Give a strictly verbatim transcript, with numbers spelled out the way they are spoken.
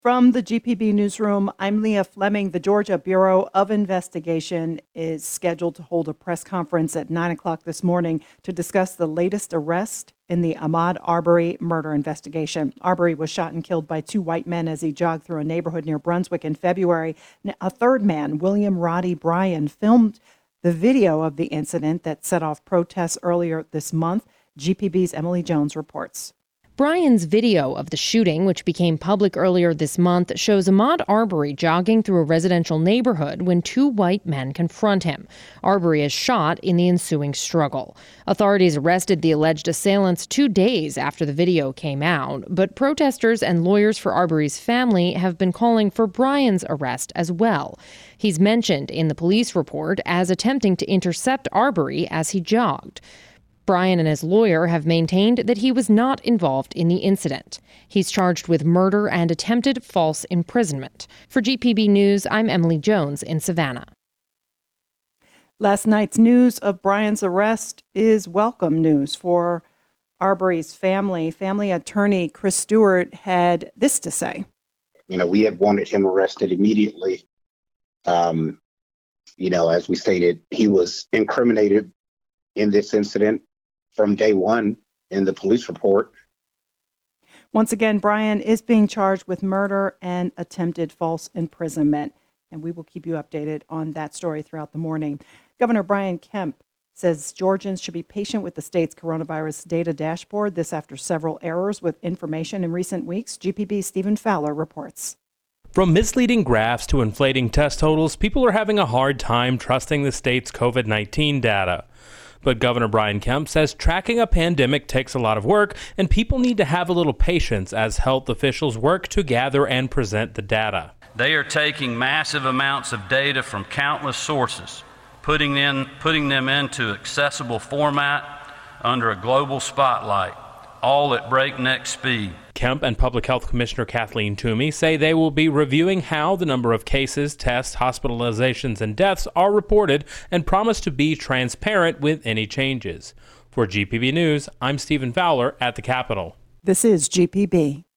From the G P B newsroom, I'm Leah Fleming. The Georgia Bureau of Investigation is scheduled to hold a press conference at nine o'clock this morning to discuss the latest arrest in the Ahmaud Arbery murder investigation. Arbery was shot and killed by two white men as he jogged through a neighborhood near Brunswick in February. A third man, William Roddy Bryan, filmed the video of the incident that set off protests earlier this month. G P B's Emily Jones reports. Bryan's video of the shooting, which became public earlier this month, shows Ahmaud Arbery jogging through a residential neighborhood when two white men confront him. Arbery is shot in the ensuing struggle. Authorities arrested the alleged assailants two days after the video came out, but protesters and lawyers for Arbery's family have been calling for Bryan's arrest as well. He's mentioned in the police report as attempting to intercept Arbery as he jogged. Bryan and his lawyer have maintained that he was not involved in the incident. He's charged with murder and attempted false imprisonment. For G P B News, I'm Emily Jones in Savannah. Last night's news of Bryan's arrest is welcome news for Arbery's family. Family attorney Chris Stewart had this to say. You know, we had wanted him arrested immediately. Um, you know, as we stated, he was incriminated in this incident from day one in the police report. Once again, Bryan is being charged with murder and attempted false imprisonment, and we will keep you updated on that story throughout the morning. Governor Brian Kemp says Georgians should be patient with the state's coronavirus data dashboard. This after several errors with information in recent weeks. G P B's Stephen Fowler reports. From misleading graphs to inflating test totals, people are having a hard time trusting the state's covid nineteen data. But Governor Brian Kemp says tracking a pandemic takes a lot of work, and people need to have a little patience as health officials work to gather and present the data. They are taking massive amounts of data from countless sources, putting in, putting them into accessible format under a global spotlight, all at breakneck speed. Kemp and Public Health Commissioner Kathleen Toomey say they will be reviewing how the number of cases, tests, hospitalizations, and deaths are reported and promise to be transparent with any changes. For G P B News, I'm Stephen Fowler at the Capitol. This is G P B.